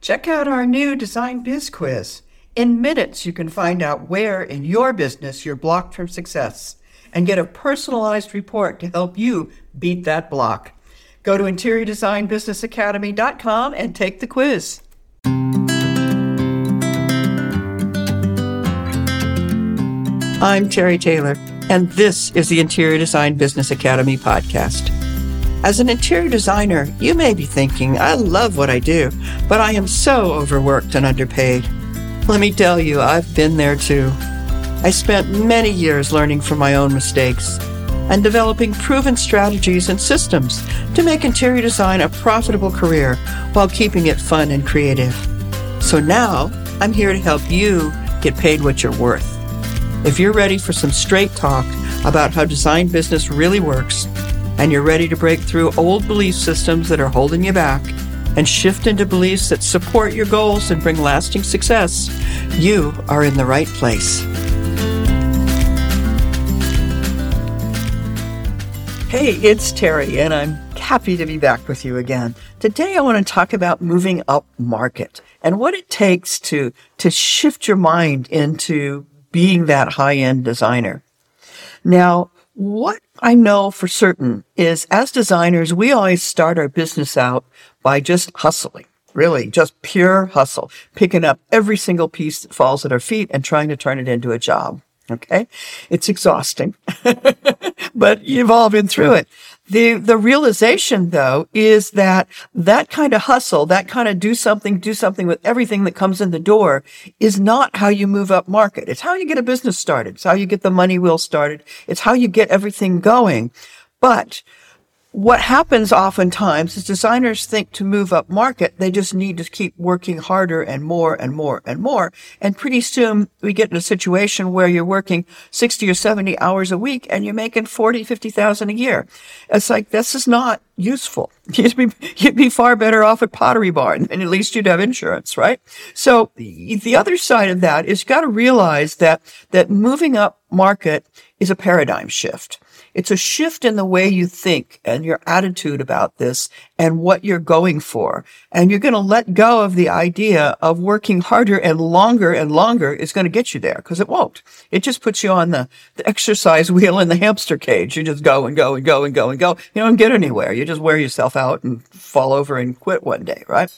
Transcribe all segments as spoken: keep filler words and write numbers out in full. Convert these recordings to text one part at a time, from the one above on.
Check out our new Design Biz Quiz. In minutes, you can find out where in your business you're blocked from success and get a personalized report to help you beat that block. Go to interior design business academy dot com and take the quiz. I'm Terry Taylor, and this is the Interior Design Business Academy podcast. As an interior designer, you may be thinking, I love what I do, but I am so overworked and underpaid. Let me tell you, I've been there too. I spent many years learning from my own mistakes and developing proven strategies and systems to make interior design a profitable career while keeping it fun and creative. So now, I'm here to help you get paid what you're worth. If you're ready for some straight talk about how design business really works, and you're ready to break through old belief systems that are holding you back and shift into beliefs that support your goals and bring lasting success, you are in the right place. Hey, it's Terry, and I'm happy to be back with you again. Today, I want to talk about moving up market and what it takes to, to shift your mind into being that high-end designer. Now, what I know for certain is as designers, we always start our business out by just hustling, really just pure hustle, picking up every single piece that falls at our feet and trying to turn it into a job. Okay. It's exhausting, but you've all been through it. The, the realization though is that that kind of hustle, that kind of do something, do something with everything that comes in the door is not how you move up market. It's how you get a business started. It's how you get the money wheel started. It's how you get everything going. But what happens oftentimes is designers think to move up market, they just need to keep working harder and more and more and more. And pretty soon we get in a situation where you're working sixty or seventy hours a week and you're making forty, fifty thousand a year. It's like, this is not useful. You'd be, you'd be far better off at Pottery Barn, and at least you'd have insurance, right? So the, the other side of that is you got to realize that, that moving up market is a paradigm shift. It's a shift in the way you think and your attitude about this and what you're going for. And you're going to let go of the idea of working harder and longer and longer is going to get you there, because it won't. It just puts you on the, the exercise wheel in the hamster cage. You just go and go and go and go and go. You don't get anywhere. You just wear yourself out and fall over and quit one day, right?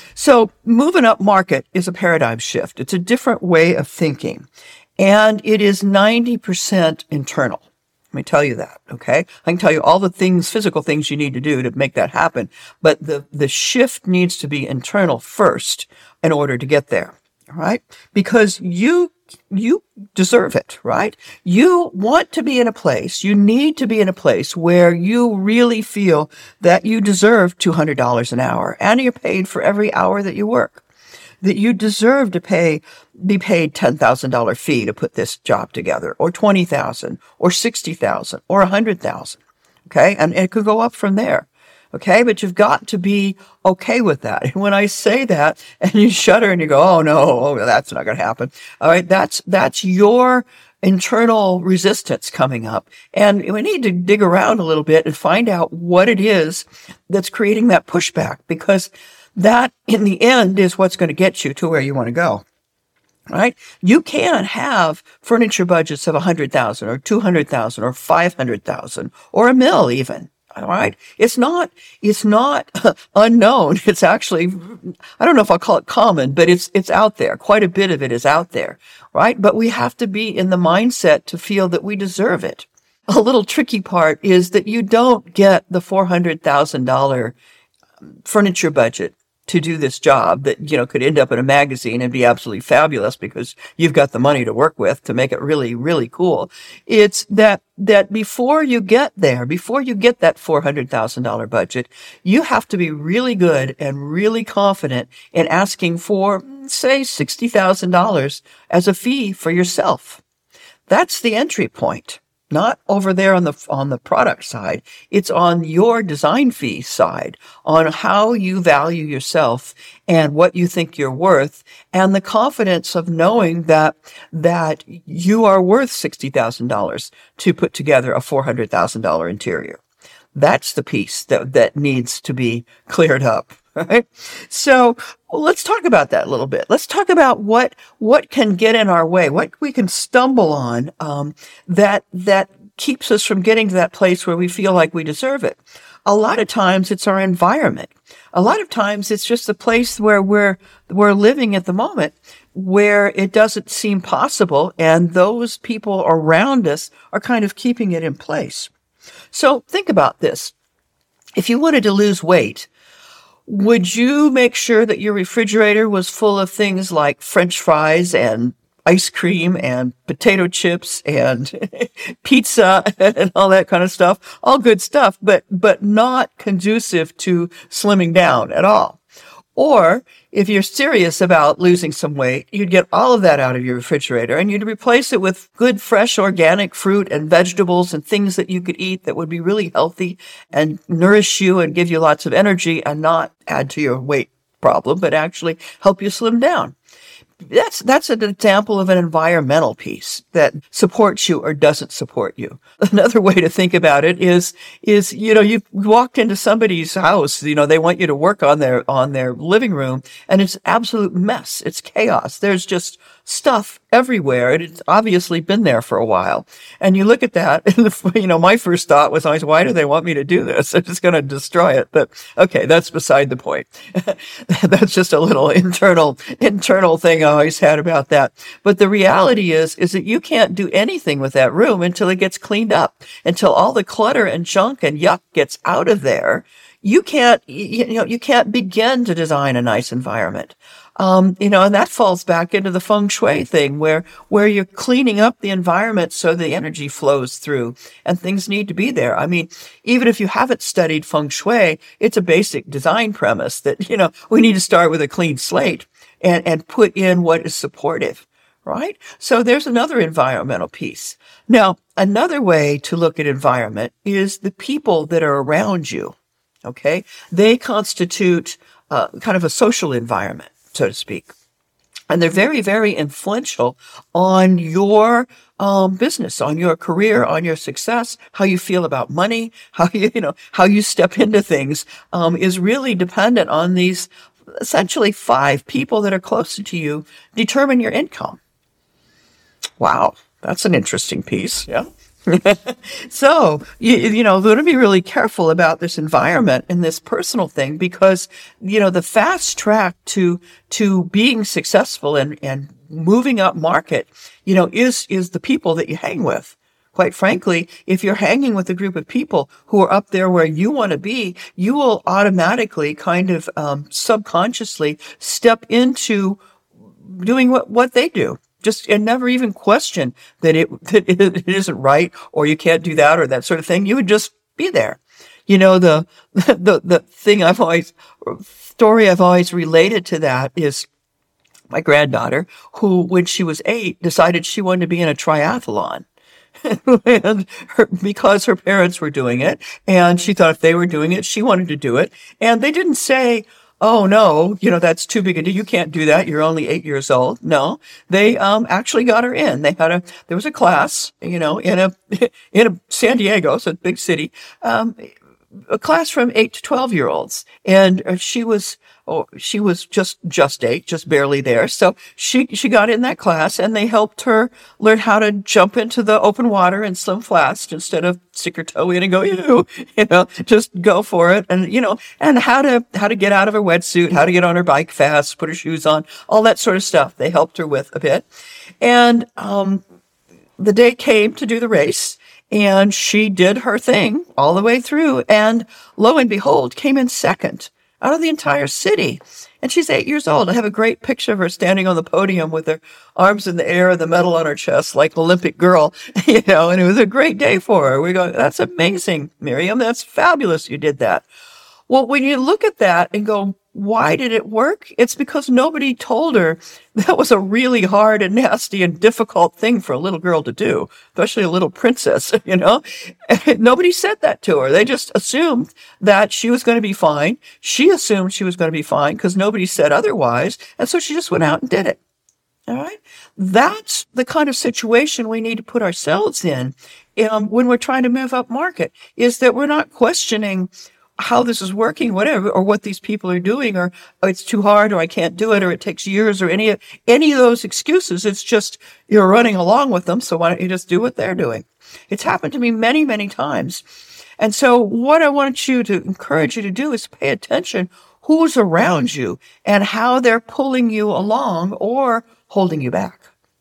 So moving up market is a paradigm shift. It's a different way of thinking. And it is ninety percent internal. Let me tell you that, okay? I can tell you all the things, physical things you need to do to make that happen, but the, the shift needs to be internal first in order to get there, all right? Because you, you deserve it, right? You want to be in a place, you need to be in a place where you really feel that you deserve two hundred dollars an hour and you're paid for every hour that you work. That you deserve to pay, be paid ten thousand dollars fee to put this job together, or twenty thousand dollars, or sixty thousand dollars, or one hundred thousand dollars. Okay. And it could go up from there. Okay. But you've got to be okay with that. And when I say that and you shudder and you go, oh no, oh, that's not going to happen. All right. That's, that's your internal resistance coming up. And we need to dig around a little bit and find out what it is that's creating that pushback, because that, in the end, is what's going to get you to where you want to go, right? You can have furniture budgets of one hundred thousand dollars or two hundred thousand dollars or five hundred thousand dollars or a mill even, all right? It's not, it's not unknown. It's actually, I don't know if I'll call it common, but it's, it's out there. Quite a bit of it is out there, right? But we have to be in the mindset to feel that we deserve it. A little tricky part is that you don't get the four hundred thousand dollars furniture budget to do this job that, you know, could end up in a magazine and be absolutely fabulous because you've got the money to work with to make it really, really cool. It's that, that before you get there, before you get that four hundred thousand dollars budget, you have to be really good and really confident in asking for, say, sixty thousand dollars as a fee for yourself. That's the entry point. Not over there on the, on the product side. It's on your design fee side, on how you value yourself and what you think you're worth, and the confidence of knowing that, that you are worth sixty thousand dollars to put together a four hundred thousand dollars interior. That's the piece that, that needs to be cleared up. Right? So well, let's talk about that a little bit. Let's talk about what what can get in our way, what we can stumble on um, that that keeps us from getting to that place where we feel like we deserve it. A lot of times it's our environment. A lot of times it's just the place where we're we're living at the moment where it doesn't seem possible, and those people around us are kind of keeping it in place. So think about this. If you wanted to lose weight, would you make sure that your refrigerator was full of things like French fries and ice cream and potato chips and pizza and all that kind of stuff? All good stuff, but, but not conducive to slimming down at all. Or if you're serious about losing some weight, you'd get all of that out of your refrigerator and you'd replace it with good, fresh, organic fruit and vegetables and things that you could eat that would be really healthy and nourish you and give you lots of energy and not add to your weight problem, but actually help you slim down. That's, that's an example of an environmental piece that supports you or doesn't support you. Another way to think about it is, is, you know, you've walked into somebody's house, you know, they want you to work on their, on their living room, and it's absolute mess. It's chaos. There's just stuff everywhere, and it's obviously been there for a while. And you look at that, and, you know, my first thought was always, why do they want me to do this? I'm just going to destroy it. But okay, that's beside the point. That's just a little internal, internal thing I always had about that. But the reality is, is that you can't do anything with that room until it gets cleaned up, until all the clutter and junk and yuck gets out of there. You can't, you know, you can't begin to design a nice environment. Um, you know, and that falls back into the feng shui thing where, where you're cleaning up the environment so the energy flows through and things need to be there. I mean, even if you haven't studied feng shui, it's a basic design premise that, you know, we need to start with a clean slate and, and put in what is supportive, right? So there's another environmental piece. Now, another way to look at environment is the people that are around you. Okay. They constitute, uh, kind of a social environment, so to speak. And they're very, very influential on your um, business, on your career, on your success, how you feel about money, how you, you know, how you step into things um, is really dependent on these essentially five people that are closer to you determine your income. Wow, that's an interesting piece. Yeah. So, you, you know, we want to be really careful about this environment and this personal thing because, you know, the fast track to, to being successful and, and moving up market, you know, is, is the people that you hang with. Quite frankly, if you're hanging with a group of people who are up there where you want to be, you will automatically kind of, um, subconsciously step into doing what, what they do. Just, and never even question that it, that it isn't right or you can't do that or that sort of thing. You would just be there. You know, the, the, the thing I've always, story I've always related to that is my granddaughter who, when she was eight, decided she wanted to be in a triathlon. and her, because her parents were doing it and she thought if they were doing it, she wanted to do it. And they didn't say, oh no, you know, that's too big a deal. You can't do that. You're only eight years old. No, they, um, actually got her in. They had a, there was a class, you know, in a, in a San Diego, so a big city, um, a class from eight to twelve year olds. And she was, oh, she was just, just eight, just barely there. So she, she got in that class and they helped her learn how to jump into the open water and swim fast instead of stick her toe in and go, you, you know, just go for it. And, you know, and how to, how to get out of her wetsuit, how to get on her bike fast, put her shoes on, all that sort of stuff. They helped her with a bit. And, um, the day came to do the race. And she did her thing all the way through. And lo and behold, came in second out of the entire city. And she's eight years old. I have a great picture of her standing on the podium with her arms in the air and the medal on her chest like Olympic girl, you know, and it was a great day for her. We go, that's amazing, Miriam. That's fabulous. You did that. Well, when you look at that and go, why did it work? It's because nobody told her that was a really hard and nasty and difficult thing for a little girl to do, especially a little princess, you know? And nobody said that to her. They just assumed that she was going to be fine. She assumed she was going to be fine because nobody said otherwise. And so she just went out and did it. All right. That's the kind of situation we need to put ourselves in um, when we're trying to move up market, is that we're not questioning how this is working, whatever, or what these people are doing, or oh, it's too hard, or I can't do it, or it takes years, or any, any of those excuses. It's just you're running along with them. So why don't you just do what they're doing? It's happened to me many, many times. And so what I want you to encourage you to do is pay attention who's around you and how they're pulling you along or holding you back.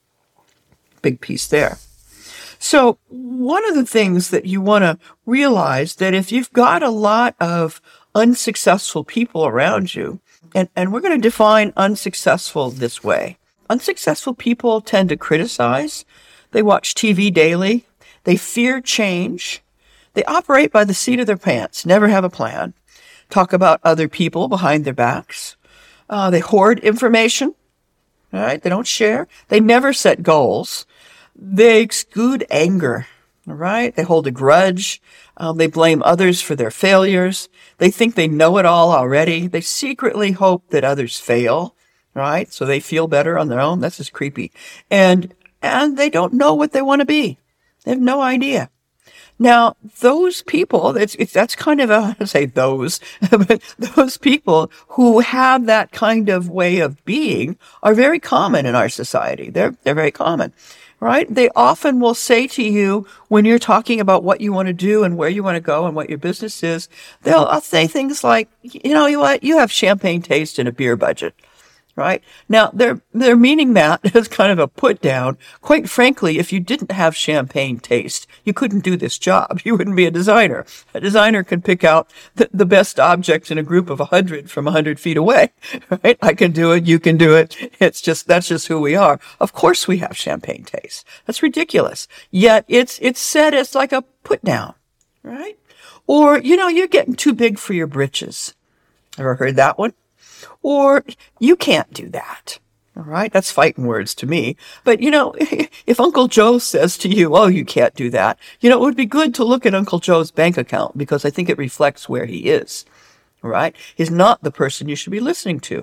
Big piece there. So one of the things that you want to realize that if you've got a lot of unsuccessful people around you, and, and we're going to define unsuccessful this way. Unsuccessful people tend to criticize. They watch T V daily. They fear change. They operate by the seat of their pants, never have a plan, talk about other people behind their backs. Uh, they hoard information, right? They don't share. They never set goals. They exude anger, all right? They hold a grudge. Um, they blame others for their failures. They think they know it all already. They secretly hope that others fail, right? So they feel better on their own. That's just creepy. And, and they don't know what they want to be. They have no idea. Now, those people, it's, it's, that's kind of a, I say those, but those people who have that kind of way of being are very common in our society. They're, they're very common, right? They often will say to you when you're talking about what you want to do and where you want to go and what your business is, they'll I'll say things like, you know what, you have champagne taste and a beer budget. Right? Now, they're, they're meaning that as kind of a put down. Quite frankly, if you didn't have champagne taste, you couldn't do this job. You wouldn't be a designer. A designer can pick out the, the best object in a group of a hundred from a hundred feet away, right? I can do it. You can do it. It's just, that's just who we are. Of course we have champagne taste. That's ridiculous. Yet it's, it's said as like a put down, right? Or, you know, you're getting too big for your britches. Ever heard that one? Or you can't do that. All right. That's fighting words to me. But, you know, if Uncle Joe says to you, oh, you can't do that, you know, it would be good to look at Uncle Joe's bank account because I think it reflects where he is. All right. He's not the person you should be listening to.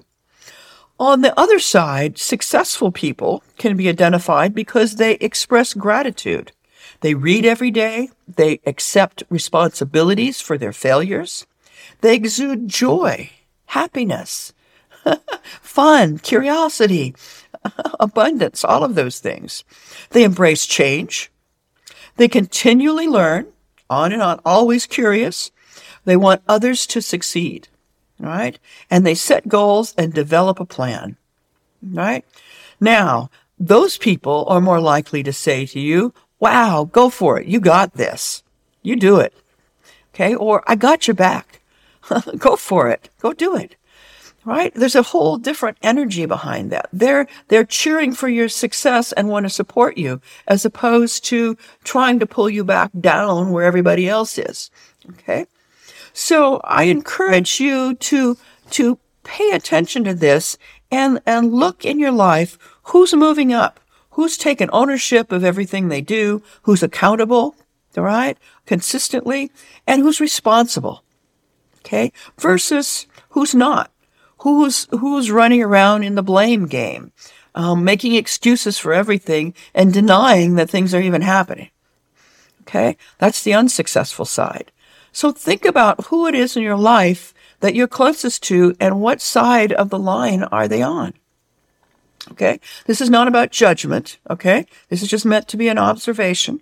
On the other side, successful people can be identified because they express gratitude. They read every day. They accept responsibilities for their failures. They exude joy, happiness, fun, curiosity, abundance, all of those things. They embrace change. They continually learn, on and on, always curious. They want others to succeed, right? And they set goals and develop a plan, right? Now, those people are more likely to say to you, wow, go for it. You got this. You do it. Okay? Or I got your back. Go for it. Go do it. Right? There's a whole different energy behind that. They're, they're cheering for your success and want to support you as opposed to trying to pull you back down where everybody else is. Okay? So I encourage you to, to pay attention to this and, and look in your life who's moving up, who's taken ownership of everything they do, who's accountable, all right, consistently, and who's responsible. Okay? Versus who's not. Who's, who's running around in the blame game, um, making excuses for everything and denying that things are even happening. Okay? That's the unsuccessful side. So think about who it is in your life that you're closest to and what side of the line are they on. Okay? This is not about judgment. Okay? This is just meant to be an observation.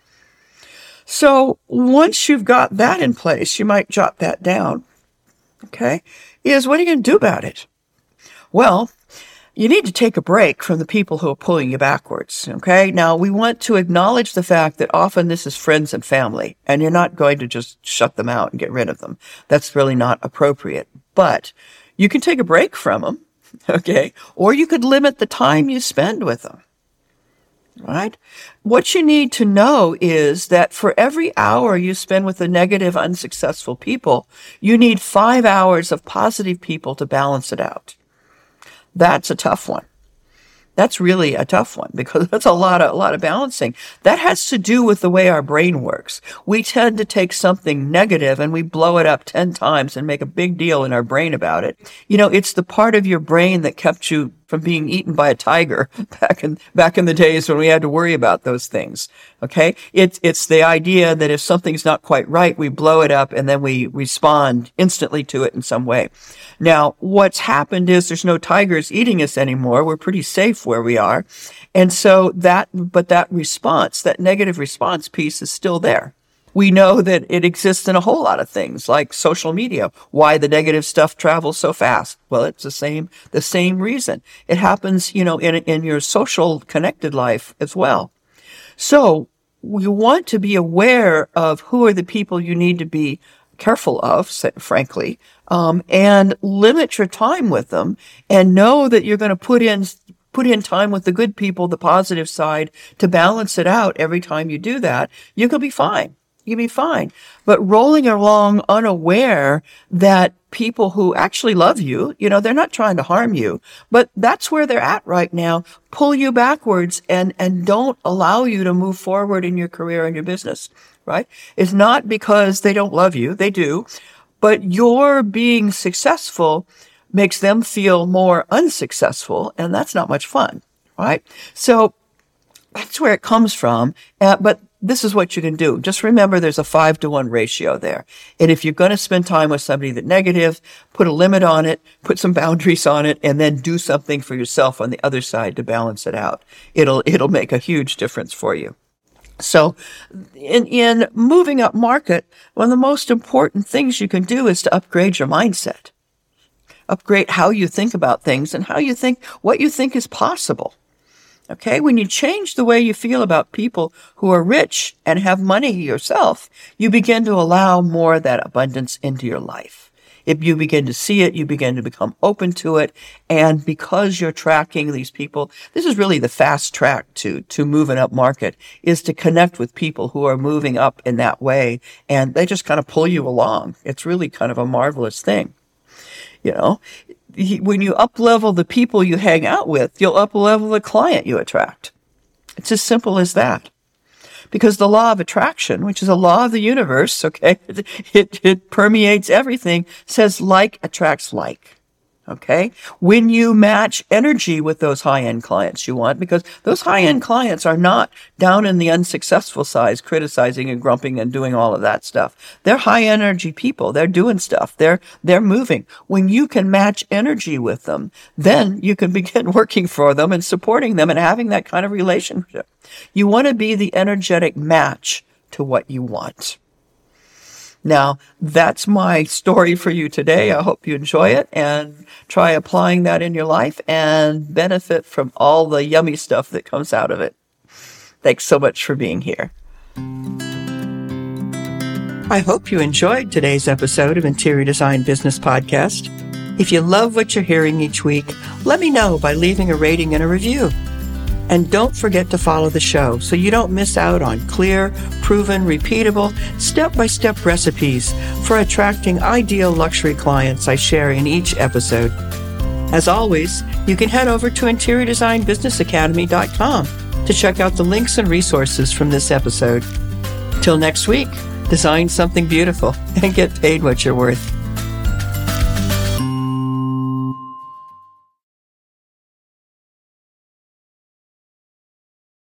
So once you've got that in place, you might jot that down. Okay? Is what are you going to do about it? Well, you need to take a break from the people who are pulling you backwards. Okay? Now, we want to acknowledge the fact that often this is friends and family, and you're not going to just shut them out and get rid of them. That's really not appropriate. But you can take a break from them, okay? Or you could limit the time you spend with them. Right? What you need to know is that for every hour you spend with the negative, unsuccessful people, you need five hours of positive people to balance it out. That's a tough one. That's really a tough one because that's a lot of, a lot of balancing. That has to do with the way our brain works. We tend to take something negative and we blow it up ten times and make a big deal in our brain about it. You know, it's the part of your brain that kept you from being eaten by a tiger back in, back in the days when we had to worry about those things. Okay. It's, it's the idea that if something's not quite right, we blow it up and then we respond instantly to it in some way. Now, what's happened is there's no tigers eating us anymore. We're pretty safe where we are. And so that, but that response, that negative response piece is still there. We know that it exists in a whole lot of things like social media. Why the negative stuff travels so fast? Well, it's the same, the same reason. It happens, you know, in, in your social connected life as well. So we want to be aware of who are the people you need to be careful of, frankly, um, and limit your time with them and know that you're going to put in Put in time with the good people, the positive side, to balance it out every time you do that. You could be fine. You'll be fine. But rolling along unaware that people who actually love you, you know, they're not trying to harm you, but that's where they're at right now, pull you backwards and, and don't allow you to move forward in your career and your business, right? It's not because they don't love you. They do. But your being successful makes them feel more unsuccessful, and that's not much fun, right? So that's where it comes from. Uh, but this is what you can do. Just remember there's a five to one ratio there. And if you're going to spend time with somebody that's negative, put a limit on it, put some boundaries on it, and then do something for yourself on the other side to balance it out. It'll, it'll make a huge difference for you. So in, in moving up market, one of the most important things you can do is to upgrade your mindset. Upgrade how you think about things and how you think, what you think is possible. Okay. When you change the way you feel about people who are rich and have money yourself, you begin to allow more of that abundance into your life. If you begin to see it, you begin to become open to it. And because you're tracking these people, this is really the fast track to, to moving up market, is to connect with people who are moving up in that way. And they just kind of pull you along. It's really kind of a marvelous thing. You know, when you up-level the people you hang out with, you'll up-level the client you attract. It's as simple as that. Because the law of attraction, which is a law of the universe, okay, it, it permeates everything, says like attracts like. Okay. When you match energy with those high-end clients you want, because those high-end clients are not down in the unsuccessful side, criticizing and grumping and doing all of that stuff. They're high-energy people. They're doing stuff. They're, they're moving. When you can match energy with them, then you can begin working for them and supporting them and having that kind of relationship. You want to be the energetic match to what you want. Now, that's my story for you today. I hope you enjoy it and try applying that in your life and benefit from all the yummy stuff that comes out of it. Thanks so much for being here. I hope you enjoyed today's episode of Interior Design Business Podcast. If you love what you're hearing each week, let me know by leaving a rating and a review. And don't forget to follow the show so you don't miss out on clear, proven, repeatable, step-by-step recipes for attracting ideal luxury clients I share in each episode. As always, you can head over to interior design business academy dot com to check out the links and resources from this episode. Till next week, design something beautiful and get paid what you're worth.